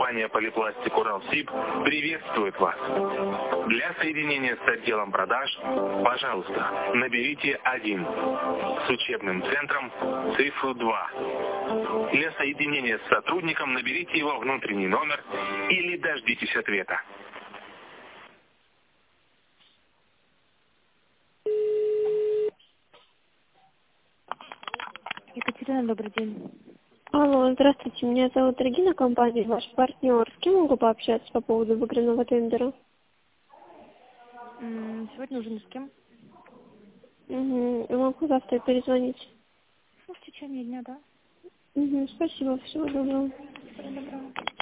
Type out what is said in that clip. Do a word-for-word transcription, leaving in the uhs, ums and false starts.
компания «Полипластик Уралсиб» приветствует вас. Для соединения с отделом продаж, пожалуйста, наберите один. С учебным центром цифру два. Для соединения с сотрудником наберите его внутренний номер или дождитесь ответа. Екатерина, добрый день. Алло, здравствуйте, меня зовут Регина, компания ваш партнер. С кем могу пообщаться по поводу выигранного тендера? М, Сегодня уже ни с кем. Угу. Я могу завтра перезвонить. Ну, в течение дня, да. Угу. Спасибо, всего доброго. Всего доброго.